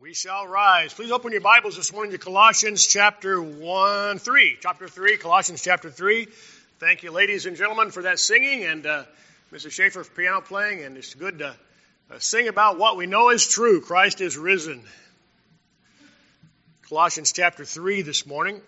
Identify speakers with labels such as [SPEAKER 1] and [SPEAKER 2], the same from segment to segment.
[SPEAKER 1] We shall rise. Please open your Bibles this morning to Colossians chapter 3. Colossians chapter 3. Thank you, ladies and gentlemen, for that singing, and Mrs. Schaefer for piano playing. And it's good to sing about what we know is true. Christ is risen. Colossians chapter 3 this morning.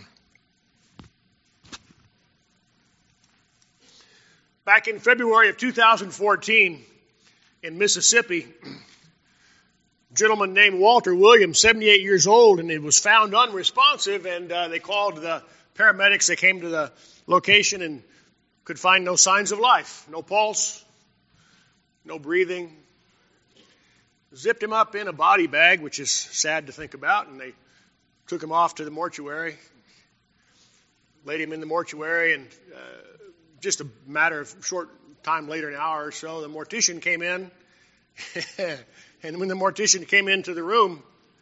[SPEAKER 1] Back in February of 2014 in Mississippi, a gentleman named Walter Williams, 78 years old, and he was found unresponsive, and they called the paramedics. They came to the location and could find no signs of life, no pulse, no breathing. Zipped him up in a body bag, which is sad to think about, and they took him off to the mortuary, laid him in the mortuary, and just a matter of short time later, an hour or so, the mortician came in. And when the mortician came into the room,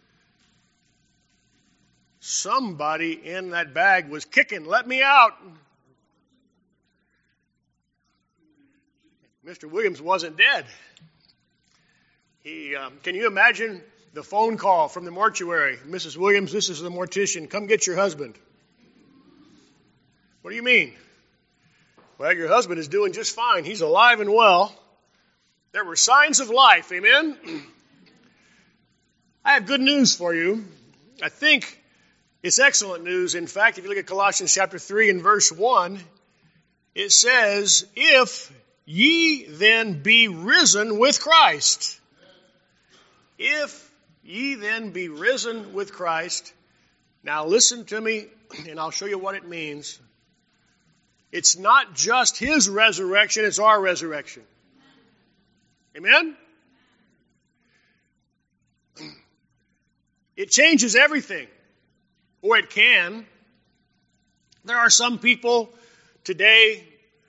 [SPEAKER 1] somebody in that bag was kicking, "Let me out." Mr. Williams wasn't dead. Can you imagine the phone call from the mortuary? "Mrs. Williams, this is the mortician. Come get your husband." "What do you mean?" "Well, your husband is doing just fine. He's alive and well." There were signs of life, amen? I have good news for you. I think it's excellent news. In fact, if you look at Colossians chapter 3 and verse 1, it says, "If ye then be risen with Christ." If ye then be risen with Christ. Now listen to me, and I'll show you what it means. It's not just his resurrection, it's our resurrection. Amen? It changes everything, or it can. There are some people today,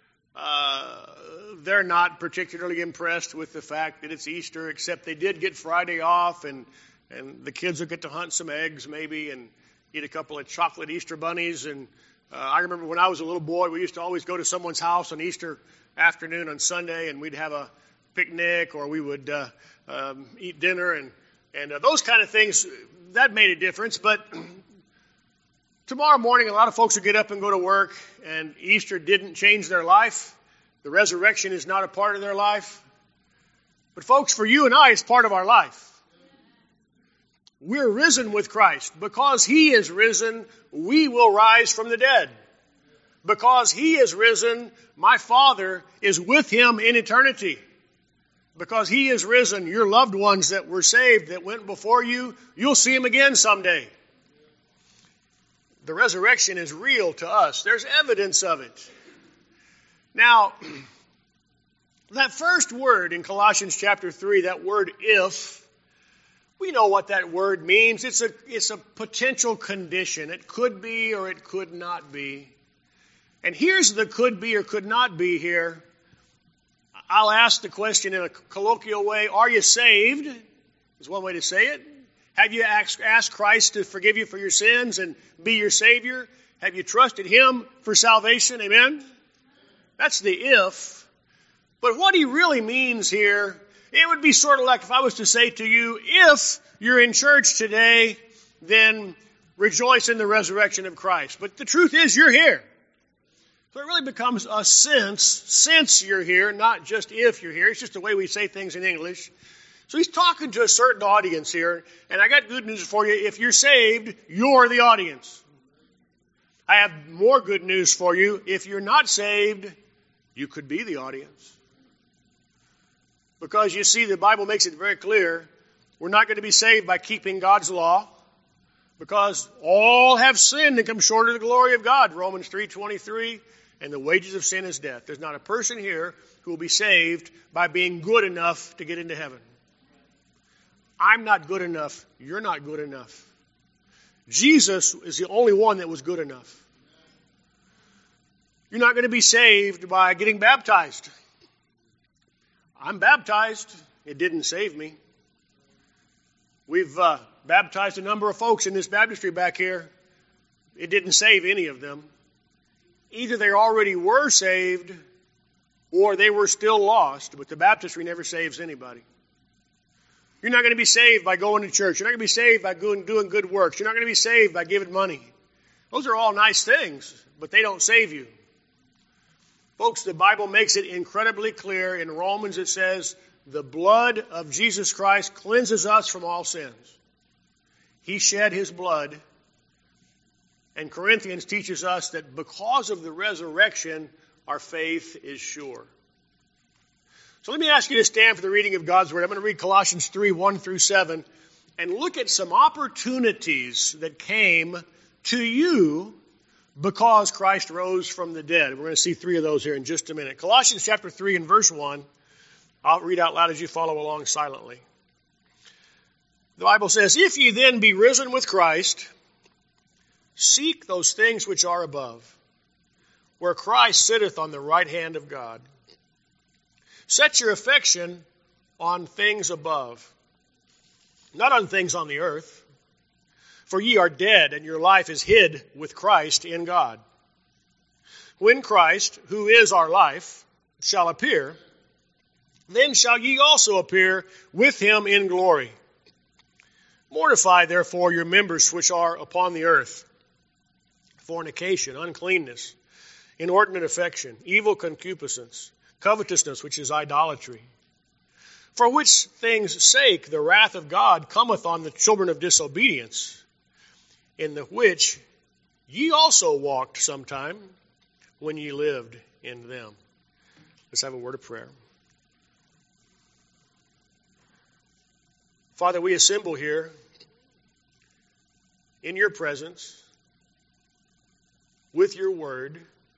[SPEAKER 1] they're not particularly impressed with the fact that it's Easter, except they did get Friday off, and the kids will get to hunt some eggs maybe and eat a couple of chocolate Easter bunnies. And I remember when I was a little boy, we used to always go to someone's house on Easter afternoon on Sunday, and we'd have a picnic, or we would eat dinner, and those kind of things. That made a difference. But tomorrow morning, a lot of folks will get up and go to work, and Easter didn't change their life. The resurrection is not a part of their life. But folks, for you and I, it's part of our life. We're risen with Christ. Because He is risen, we will rise from the dead. Because He is risen, my Father is with Him in eternity. Because He is risen, your loved ones that were saved, that went before you, you'll see Him again someday. The resurrection is real to us. There's evidence of it. Now, that first word in Colossians chapter 3, that word "if," we know what that word means. It's a potential condition. It could be or it could not be. And here's the could be or could not be here. I'll ask the question in a colloquial way. Are you saved? Is one way to say it. Have you asked Christ to forgive you for your sins and be your Savior? Have you trusted Him for salvation? Amen? That's the if. But what He really means here, it would be sort of like if I was to say to you, if you're in church today, then rejoice in the resurrection of Christ. But the truth is, you're here. So it really becomes a since you're here, not just if you're here. It's just the way we say things in English. So He's talking to a certain audience here, and I got good news for you. If you're saved, you're the audience. I have more good news for you. If you're not saved, you could be the audience. Because you see, the Bible makes it very clear, we're not going to be saved by keeping God's law, because all have sinned and come short of the glory of God. Romans 3:23. And the wages of sin is death. There's not a person here who will be saved by being good enough to get into heaven. I'm not good enough. You're not good enough. Jesus is the only one that was good enough. You're not going to be saved by getting baptized. I'm baptized. It didn't save me. We've baptized a number of folks in this baptistry back here. It didn't save any of them. Either they already were saved or they were still lost, but the baptistry never saves anybody. You're not going to be saved by going to church. You're not going to be saved by doing good works. You're not going to be saved by giving money. Those are all nice things, but they don't save you. Folks, the Bible makes it incredibly clear. In Romans it says, the blood of Jesus Christ cleanses us from all sins. He shed his blood. And Corinthians teaches us that because of the resurrection, our faith is sure. So let me ask you to stand for the reading of God's Word. I'm going to read Colossians 3, 1 through 7, and look at some opportunities that came to you because Christ rose from the dead. We're going to see 3 of those here in just a minute. Colossians chapter 3 and verse 1. I'll read out loud as you follow along silently. The Bible says, if ye then be risen with Christ, seek those things which are above, where Christ sitteth on the right hand of God. Set your affection on things above, not on things on the earth. For ye are dead, and your life is hid with Christ in God. When Christ, who is our life, shall appear, then shall ye also appear with him in glory. Mortify therefore your members which are upon the earth, fornication, uncleanness, inordinate affection, evil concupiscence, covetousness, which is idolatry. For which things' sake the wrath of God cometh on the children of disobedience, in the which ye also walked sometime when ye lived in them. Let's have a word of prayer. Father, we assemble here in your presence with your word,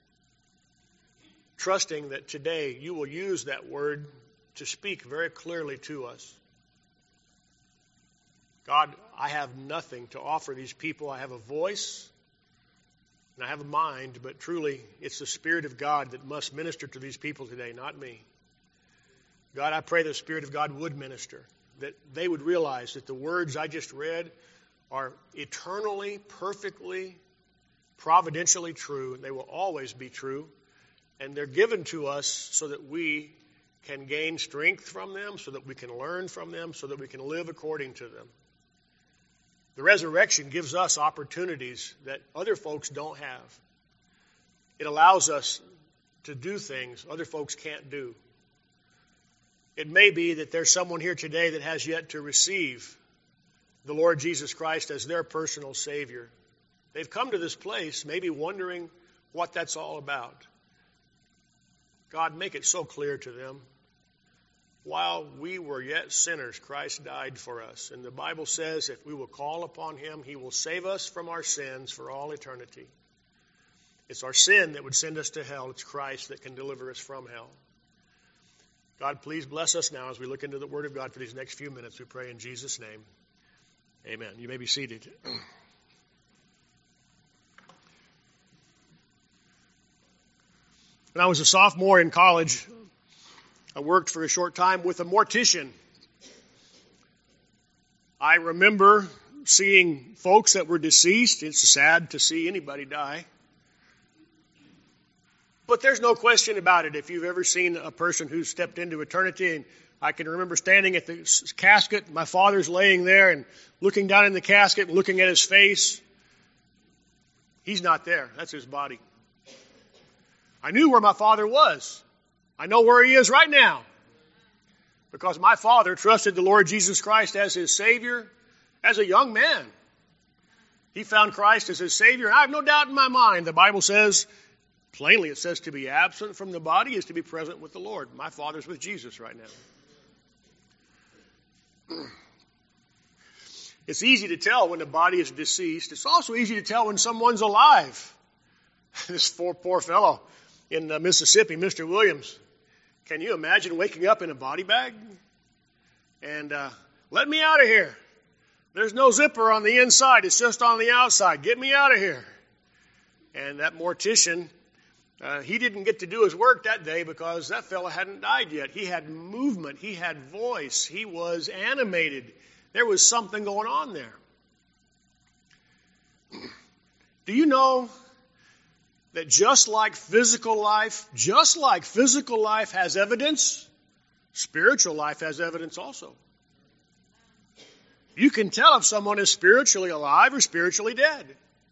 [SPEAKER 1] trusting that today you will use that word to speak very clearly to us. God, I have nothing to offer these people. I have a voice and I have a mind, but truly it's the Spirit of God that must minister to these people today, not me. God, I pray the Spirit of God would minister, that they would realize that the words I just read are eternally, perfectly, providentially true, and they will always be true. And they're given to us so that we can gain strength from them, so that we can learn from them, so that we can live according to them. The resurrection gives us opportunities that other folks don't have. It allows us to do things other folks can't do. It may be that there's someone here today that has yet to receive the Lord Jesus Christ as their personal Savior. They've come to this place maybe wondering what that's all about. God, make it so clear to them. While we were yet sinners, Christ died for us. And the Bible says if we will call upon him, he will save us from our sins for all eternity. It's our sin that would send us to hell. It's Christ that can deliver us from hell. God, please bless us now as we look into the Word of God for these next few minutes. We pray in Jesus' name. Amen. You may be seated. When I was a sophomore in college, I worked for a short time with a mortician. I remember seeing folks that were deceased. It's sad to see anybody die. But there's no question about it. If you've ever seen a person who's stepped into eternity, and I can remember standing at the casket, my father's laying there and looking down in the casket and looking at his face. He's not there. That's his body. I knew where my father was. I know where he is right now. Because my father trusted the Lord Jesus Christ as his Savior as a young man. He found Christ as his Savior. And I have no doubt in my mind, the Bible says, plainly it says to be absent from the body is to be present with the Lord. My father's with Jesus right now. It's easy to tell when the body is deceased. It's also easy to tell when someone's alive. This poor fellow in Mississippi, Mr. Williams. Can you imagine waking up in a body bag? And let me out of here. There's no zipper on the inside. It's just on the outside. Get me out of here. And that mortician, he didn't get to do his work that day because that fellow hadn't died yet. He had movement. He had voice. He was animated. There was something going on there. Do you know that just like physical life has evidence, spiritual life has evidence also? You can tell if someone is spiritually alive or spiritually dead.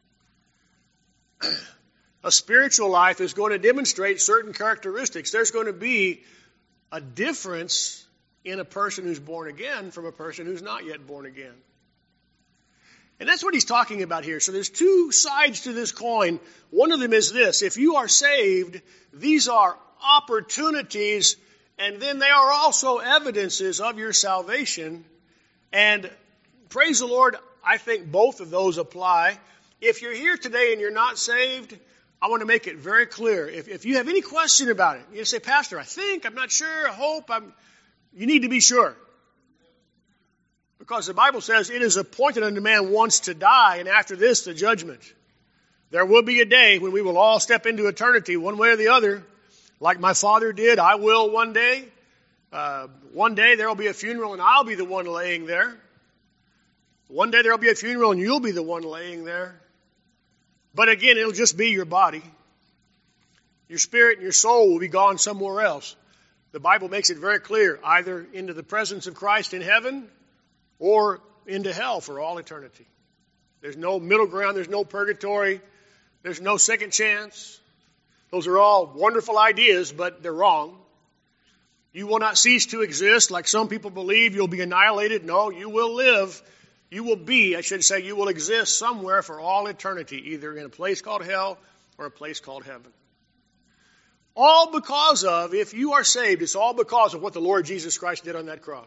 [SPEAKER 1] A spiritual life is going to demonstrate certain characteristics. There's going to be a difference in a person who's born again from a person who's not yet born again. And that's what he's talking about here. So there's two sides to this coin. One of them is this: if you are saved, these are opportunities, and then they are also evidences of your salvation. And praise the Lord, I think both of those apply. If you're here today and you're not saved, I want to make it very clear. If you have any question about it, you say, Pastor, I think, I'm not sure, I hope, you need to be sure. Because the Bible says it is appointed unto man once to die, and after this, the judgment. There will be a day when we will all step into eternity one way or the other. Like my father did, I will one day. One day there will be a funeral and I'll be the one laying there. One day there will be a funeral and you'll be the one laying there. But again, it'll just be your body. Your spirit and your soul will be gone somewhere else. The Bible makes it very clear, either into the presence of Christ in heaven or into hell for all eternity. There's no middle ground. There's no purgatory. There's no second chance. Those are all wonderful ideas, but they're wrong. You will not cease to exist like some people believe. You'll be annihilated. No, you will live. You will be, I should say, you will exist somewhere for all eternity, either in a place called hell or a place called heaven. All because of, if you are saved, it's all because of what the Lord Jesus Christ did on that cross.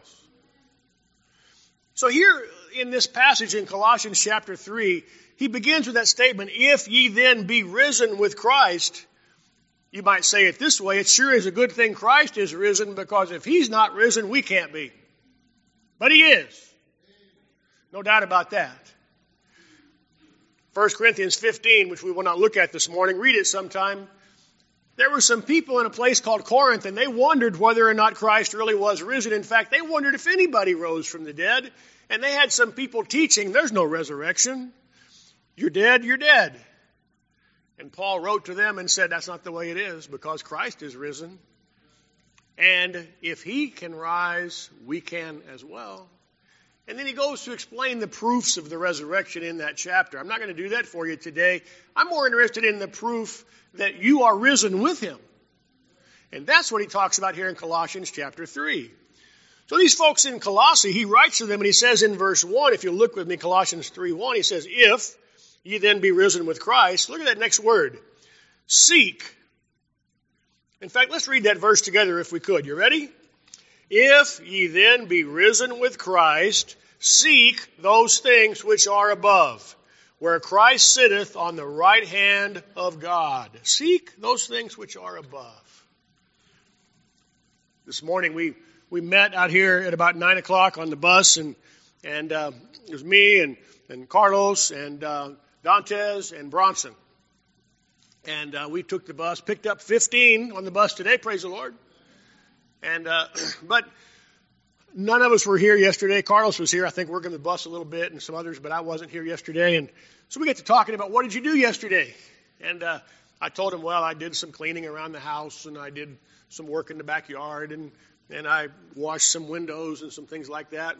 [SPEAKER 1] So here in this passage in Colossians chapter 3, he begins with that statement, if ye then be risen with Christ. You might say it this way: it sure is a good thing Christ is risen, because if he's not risen, we can't be. But he is. No doubt about that. 1 Corinthians 15, which we will not look at this morning, read it sometime. There were some people in a place called Corinth, and they wondered whether or not Christ really was risen. In fact, they wondered if anybody rose from the dead. And they had some people teaching, there's no resurrection. You're dead, you're dead. And Paul wrote to them and said, that's not the way it is, because Christ is risen. And if he can rise, we can as well. And then he goes to explain the proofs of the resurrection in that chapter. I'm not going to do that for you today. I'm more interested in the proof that you are risen with him. And that's what he talks about here in Colossians chapter 3. So these folks in Colossae, he writes to them and he says in verse 1, if you look with me, Colossians 3:1, he says, if ye then be risen with Christ, look at that next word, seek. In fact, let's read that verse together if we could. You ready? If ye then be risen with Christ, seek those things which are above, where Christ sitteth on the right hand of God. Seek those things which are above. This morning we met out here at about 9 o'clock on the bus, and it was me and Carlos and Dantes and Bronson. And we took the bus, picked up 15 on the bus today, praise the Lord. And but none of us were here yesterday. Carlos was here, I think, working the bus a little bit, and some others, but I wasn't here yesterday. And so we get to talking about, what did you do yesterday? And I told him, well, I did some cleaning around the house, and I did some work in the backyard, and I washed some windows and some things like that.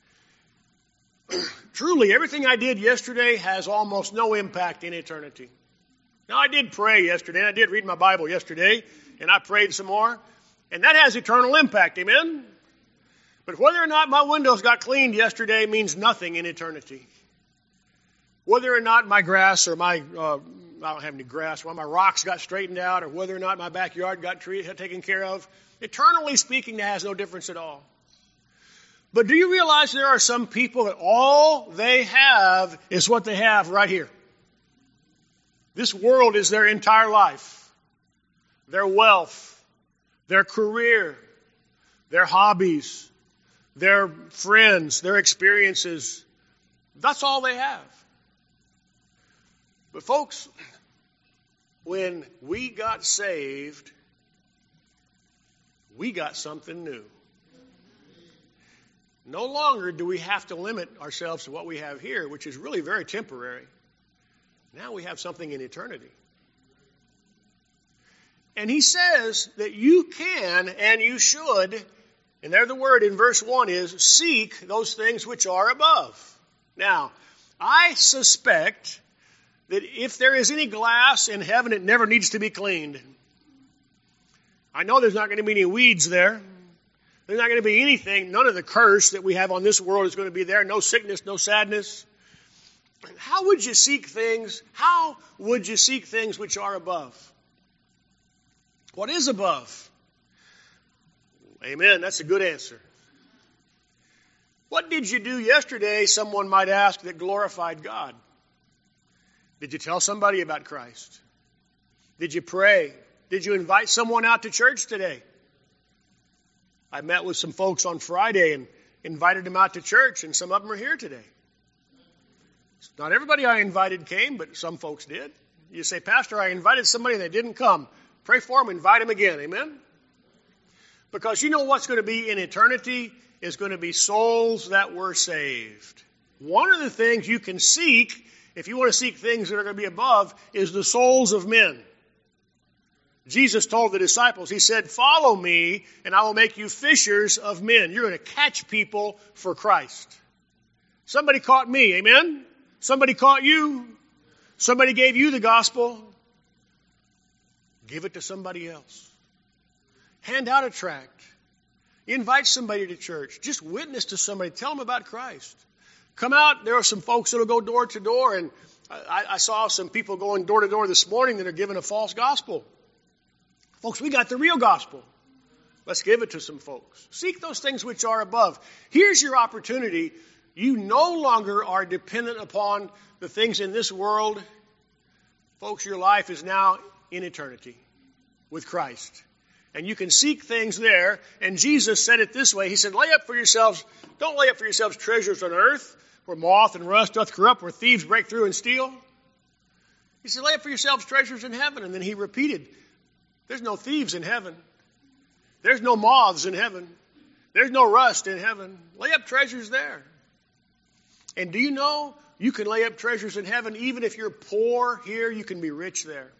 [SPEAKER 1] Truly, everything I did yesterday has almost no impact in eternity. Now, I did pray yesterday, and I did read my Bible yesterday, and I prayed some more, and that has eternal impact, amen? But whether or not my windows got cleaned yesterday means nothing in eternity. Whether or not my grass or I don't have any grass, why my rocks got straightened out, or whether or not my backyard got taken care of, eternally speaking, that has no difference at all. But do you realize there are some people that all they have is what they have right here? This world is their entire life, their wealth, their career, their hobbies, their friends, their experiences. That's all they have. But folks, when we got saved, we got something new. No longer do we have to limit ourselves to what we have here, which is really very temporary. Now we have something in eternity. And he says that you can and you should And there the word in verse 1 is, seek those things which are above. Now, I suspect that if there is any glass in heaven, it never needs to be cleaned. I know there's not going to be any weeds there. There's not going to be anything. None of the curse that we have on this world is going to be there. No sickness, no sadness. How would you seek things? How would you seek things which are above? What is above? Amen. That's a good answer. What did you do yesterday, someone might ask, that glorified God? Did you tell somebody about Christ? Did you pray? Did you invite someone out to church today? I met with some folks on Friday and invited them out to church, and some of them are here today. Not everybody I invited came, but some folks did. You say, Pastor, I invited somebody and they didn't come. Pray for them, invite them again. Amen? Because you know what's going to be in eternity is going to be souls that were saved. One of the things you can seek, if you want to seek things that are going to be above, is the souls of men. Jesus told the disciples, he said, follow me and I will make you fishers of men. You're going to catch people for Christ. Somebody caught me, amen? Somebody caught you. Somebody gave you the gospel. Give it to somebody else. Hand out a tract. Invite somebody to church. Just witness to somebody. Tell them about Christ. Come out. There are some folks that will go door to door, and I saw some people going door to door this morning that are giving a false gospel. Folks, we got the real gospel. Let's give it to some folks. Seek those things which are above. Here's your opportunity. You no longer are dependent upon the things in this world. Folks, your life is now in eternity with Christ. And you can seek things there. And Jesus said it this way. He said, don't lay up for yourselves treasures on earth, where moth and rust doth corrupt, where thieves break through and steal. He said, lay up for yourselves treasures in heaven. And then he repeated, there's no thieves in heaven. There's no moths in heaven. There's no rust in heaven. Lay up treasures there. And do you know you can lay up treasures in heaven even if you're poor here, you can be rich there.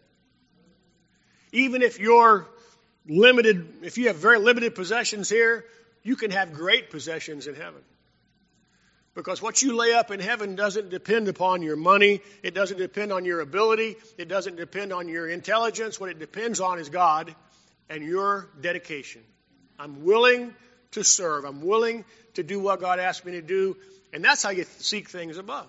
[SPEAKER 1] Even if you're limited, if you have very limited possessions here, you can have great possessions in heaven. Because what you lay up in heaven doesn't depend upon your money. It doesn't depend on your ability. It doesn't depend on your intelligence. What it depends on is God and your dedication. I'm willing to serve. I'm willing to do what God asked me to do. And that's how you seek things above.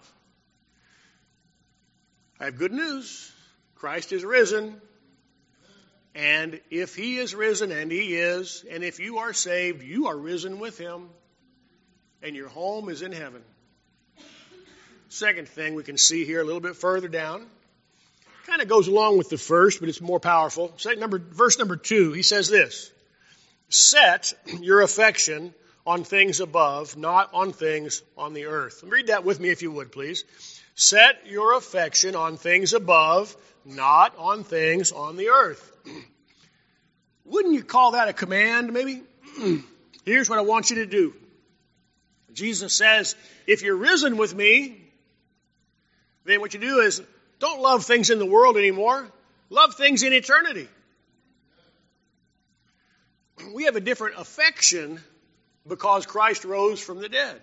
[SPEAKER 1] I have good news. Christ is risen. And if he is risen, and he is, and if you are saved, you are risen with him, and your home is in heaven. Second thing we can see here a little bit further down, kind of goes along with the first, but it's more powerful. Verse number 2, he says this, set your affection on things above, not on things on the earth. Read that with me if you would, please. Set your affection on things above, not on things on the earth. Wouldn't you call that a command, maybe? Here's what I want you to do. Jesus says, if you're risen with me, then what you do is don't love things in the world anymore. Love things in eternity. We have a different affection because Christ rose from the dead.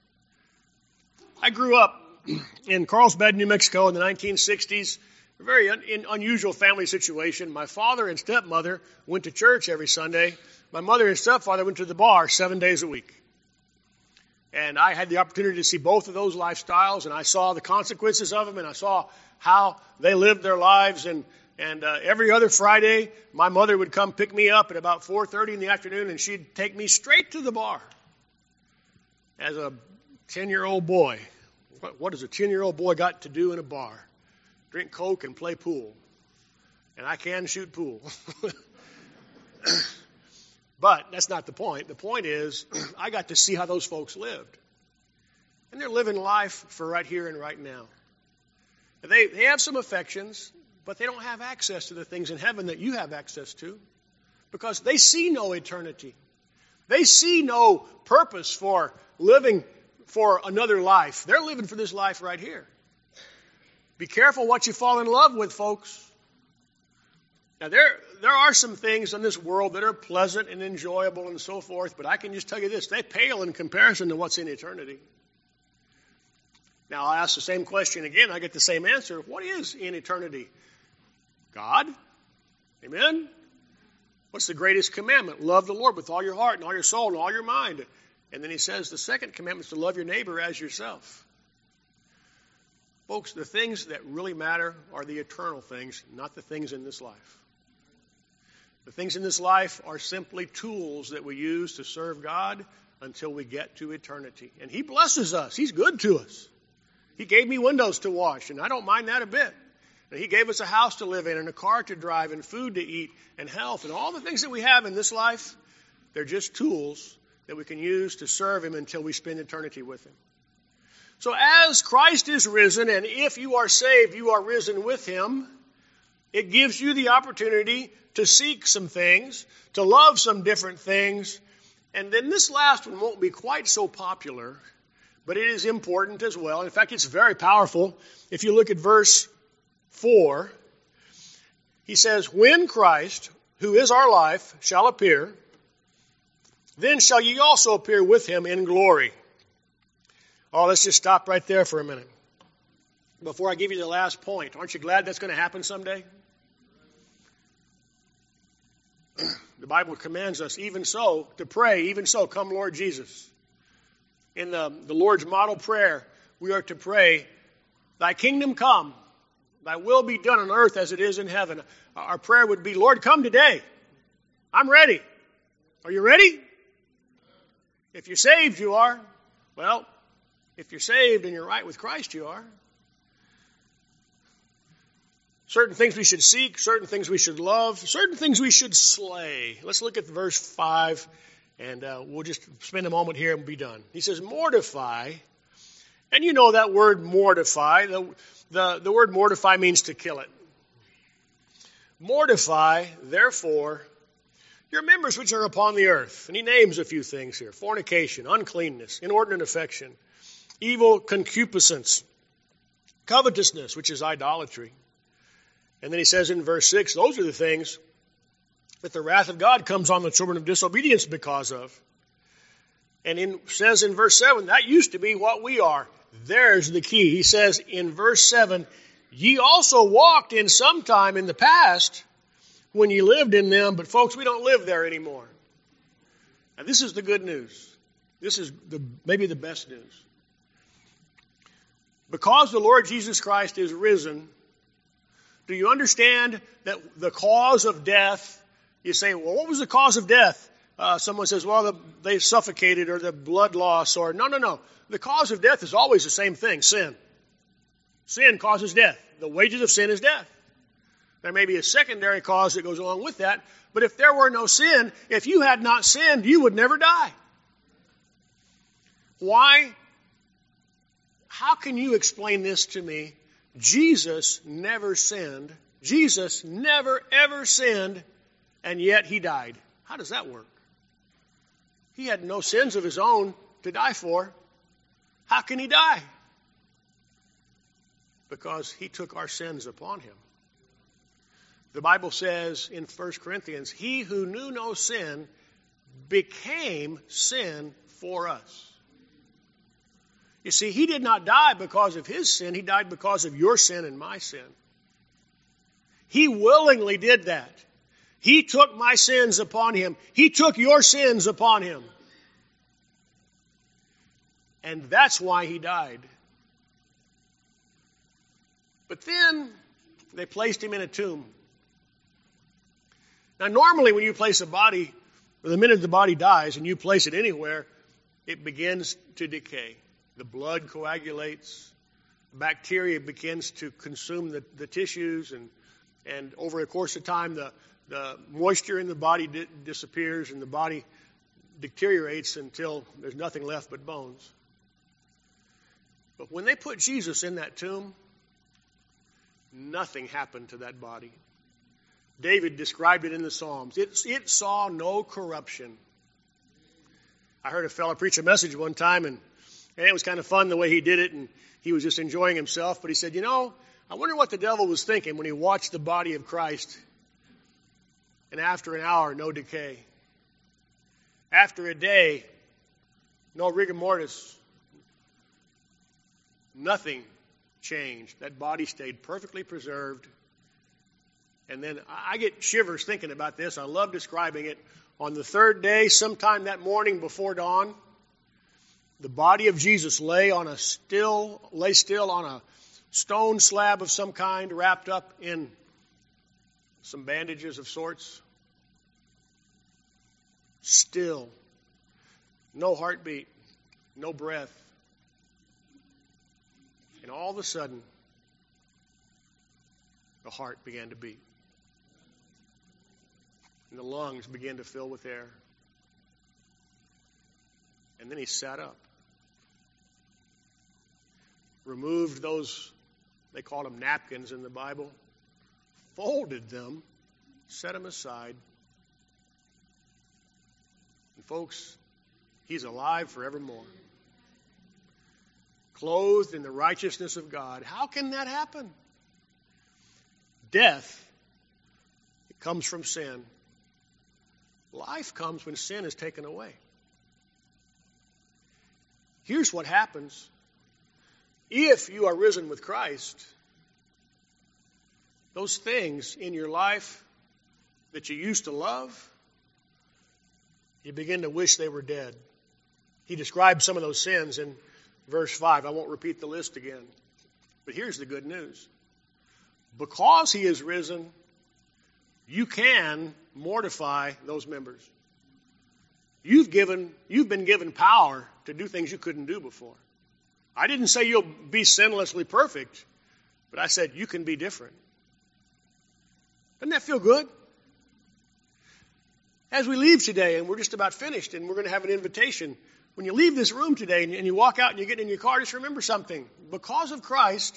[SPEAKER 1] I grew up in Carlsbad, New Mexico in the 1960s. A very unusual family situation. My father and stepmother went to church every Sunday. My mother and stepfather went to the bar 7 days a week. And I had the opportunity to see both of those lifestyles, and I saw the consequences of them, and I saw how they lived their lives. And every other Friday, my mother would come pick me up at about 4:30 in the afternoon, and she'd take me straight to the bar. As a 10-year-old boy, what does a 10-year-old boy got to do in a bar? Drink Coke and play pool. And I can shoot pool. But that's not the point. The point is, I got to see how those folks lived. And they're living life for right here and right now. They have some affections, but they don't have access to the things in heaven that you have access to. Because they see no eternity. They see no purpose for living for another life. They're living for this life right here. Be careful what you fall in love with, folks. Now, there are some things in this world that are pleasant and enjoyable and so forth, but I can just tell you this, they pale in comparison to what's in eternity. Now, I ask the same question again, I get the same answer. What is in eternity? God? Amen? What's the greatest commandment? Love the Lord with all your heart and all your soul and all your mind. And then he says the second commandment is to love your neighbor as yourself. Folks, the things that really matter are the eternal things, not the things in this life. The things in this life are simply tools that we use to serve God until we get to eternity. And he blesses us. He's good to us. He gave me windows to wash, and I don't mind that a bit. And he gave us a house to live in and a car to drive and food to eat and health. And all the things that we have in this life, they're just tools that we can use to serve him until we spend eternity with him. So as Christ is risen, and if you are saved, you are risen with him, it gives you the opportunity to seek some things, to love some different things. And then this last one won't be quite so popular, but it is important as well. In fact, it's very powerful. If you look at verse 4, he says, when Christ, who is our life, shall appear, then shall ye also appear with him in glory. Oh, let's just stop right there for a minute. Before I give you the last point, aren't you glad that's going to happen someday? The Bible commands us, even so, to pray, even so, come Lord Jesus. In the Lord's model prayer, we are to pray, thy kingdom come, thy will be done on earth as it is in heaven. Our prayer would be, Lord, come today. I'm ready. Are you ready? If you're saved, you are. Well, if you're saved and you're right with Christ, you are. Certain things we should seek, certain things we should love, certain things we should slay. Let's look at verse 5, and we'll just spend a moment here and be done. He says, mortify. And you know that word mortify. The word mortify means to kill it. Mortify, therefore, your members which are upon the earth. And he names a few things here. Fornication, uncleanness, inordinate affection, evil concupiscence, covetousness, which is idolatry. And then he says in verse 6, those are the things that the wrath of God comes on the children of disobedience because of. And says in verse 7, that used to be what we are. There's the key. He says in verse 7, ye also walked in some time in the past when ye lived in them, but folks, we don't live there anymore. Now this is the good news. This is maybe the best news. Because the Lord Jesus Christ is risen, do you understand that the cause of death, you say, well, what was the cause of death? Someone says, well, they suffocated or the blood loss or no. The cause of death is always the same thing, sin. Sin causes death. The wages of sin is death. There may be a secondary cause that goes along with that, but if there were no sin, if you had not sinned, you would never die. Why? How can you explain this to me? Jesus never sinned. Jesus never, ever sinned, and yet he died. How does that work? He had no sins of his own to die for. How can he die? Because he took our sins upon him. The Bible says in 1 Corinthians, he who knew no sin became sin for us. You see, he did not die because of his sin. He died because of your sin and my sin. He willingly did that. He took my sins upon him. He took your sins upon him. And that's why he died. But then they placed him in a tomb. Now, normally when you place a body, or the minute the body dies and you place it anywhere, it begins to decay. The blood coagulates. Bacteria begins to consume the tissues. And over the course of time, the moisture in the body disappears and the body deteriorates until there's nothing left but bones. But when they put Jesus in that tomb, nothing happened to that body. David described it in the Psalms. It saw no corruption. I heard a fellow preach a message one time, and it was kind of fun the way he did it, and he was just enjoying himself. But he said, I wonder what the devil was thinking when he watched the body of Christ And after an hour, no decay. After a day, no rigor mortis. Nothing changed. That body stayed perfectly preserved. And then I get shivers thinking about this. I love describing it. On the third day, sometime that morning before dawn, the body of Jesus lay still on a stone slab of some kind, wrapped up in some bandages of sorts. Still. No heartbeat. No breath. And all of a sudden, the heart began to beat. And the lungs began to fill with air. And then he sat up. Removed those, they called them napkins in the Bible, folded them, set them aside. And folks, he's alive forevermore. Clothed in the righteousness of God. How can that happen? Death, it comes from sin. Life comes when sin is taken away. Here's what happens. If you are risen with Christ, those things in your life that you used to love, you begin to wish they were dead. He describes some of those sins in verse 5. I won't repeat the list again. But here's the good news. Because he is risen, you can mortify those members. You've been given power to do things you couldn't do before. I didn't say you'll be sinlessly perfect, but I said you can be different. Doesn't that feel good? As we leave today, and we're just about finished, and we're going to have an invitation. When you leave this room today and you walk out and you get in your car, just remember something. Because of Christ,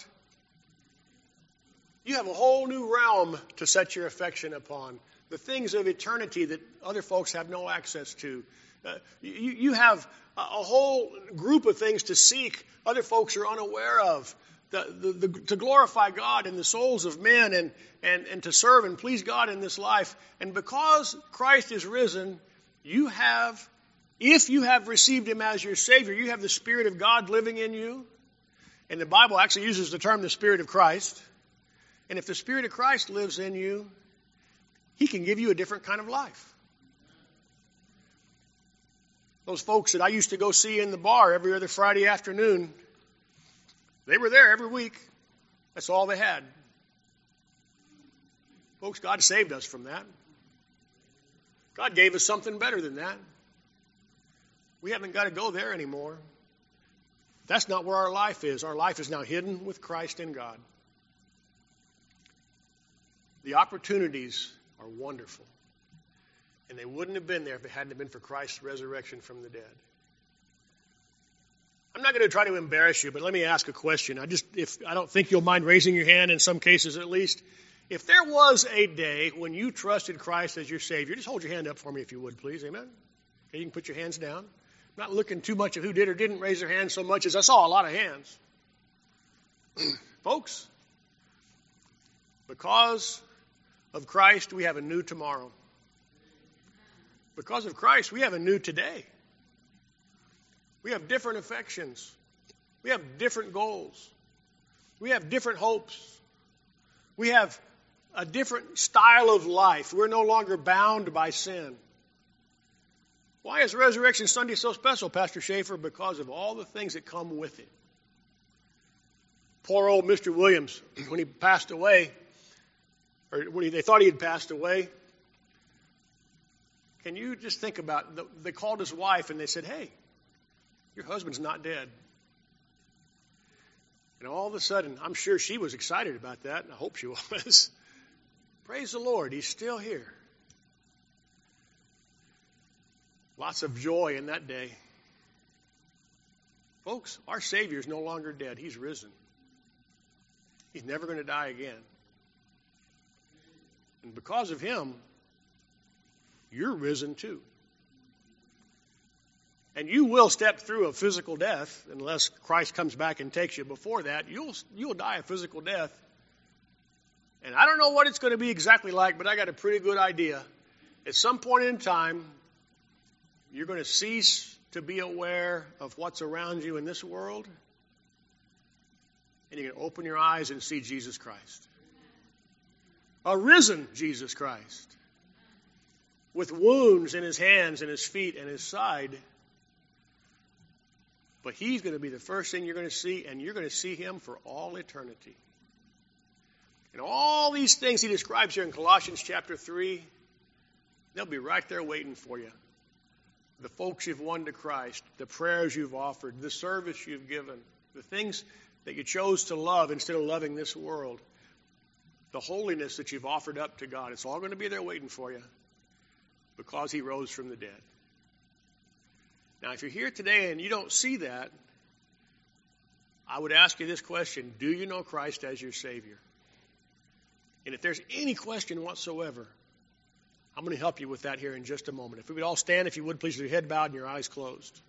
[SPEAKER 1] you have a whole new realm to set your affection upon. The things of eternity that other folks have no access to. You have a whole group of things to seek other folks are unaware of. To glorify God in the souls of men and to serve and please God in this life. And because Christ is risen, you have, if you have received him as your Savior, you have the Spirit of God living in you. And the Bible actually uses the term the Spirit of Christ. And if the Spirit of Christ lives in you, he can give you a different kind of life. Those folks that I used to go see in the bar every other Friday afternoon, they were there every week. That's all they had. Folks, God saved us from that. God gave us something better than that. We haven't got to go there anymore. That's not where our life is. Our life is now hidden with Christ in God. The opportunities are wonderful. And they wouldn't have been there if it hadn't been for Christ's resurrection from the dead. I'm not going to try to embarrass you, but let me ask a question. I don't think you'll mind raising your hand in some cases at least. If there was a day when you trusted Christ as your Savior, just hold your hand up for me if you would, please. Amen? Okay, you can put your hands down. I'm not looking too much at who did or didn't raise their hands so much as I saw a lot of hands. Folks, because of Christ, we have a new tomorrow. Because of Christ, we have a new today. We have different affections. We have different goals. We have different hopes. We have a different style of life. We're no longer bound by sin. Why is Resurrection Sunday so special, Pastor Schaefer? Because of all the things that come with it. Poor old Mr. Williams, when he passed away, or when they thought he had passed away, can you just think about, they called his wife and they said, hey, your husband's not dead. And all of a sudden, I'm sure she was excited about that, and I hope she was. Praise the Lord, he's still here. Lots of joy in that day. Folks, our Savior is no longer dead. He's risen. He's never going to die again. And because of him, you're risen too. And you will step through a physical death unless Christ comes back and takes you. Before that, you'll die a physical death. And I don't know what it's going to be exactly like, but I got a pretty good idea. At some point in time, you're going to cease to be aware of what's around you in this world, and you're going to open your eyes and see Jesus Christ. A risen Jesus Christ, with wounds in his hands and his feet and his side. But he's going to be the first thing you're going to see, and you're going to see him for all eternity. And all these things he describes here in Colossians chapter 3, they'll be right there waiting for you. The folks you've won to Christ, the prayers you've offered, the service you've given, the things that you chose to love instead of loving this world, the holiness that you've offered up to God. It's all going to be there waiting for you because he rose from the dead. Now, if you're here today and you don't see that, I would ask you this question: do you know Christ as your Savior? And if there's any question whatsoever, I'm going to help you with that here in just a moment. If we would all stand, if you would, please, with your head bowed and your eyes closed.